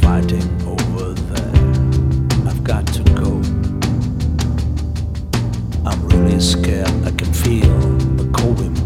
fighting over there. I've got to go. I'm really scared. I can feel the cold wind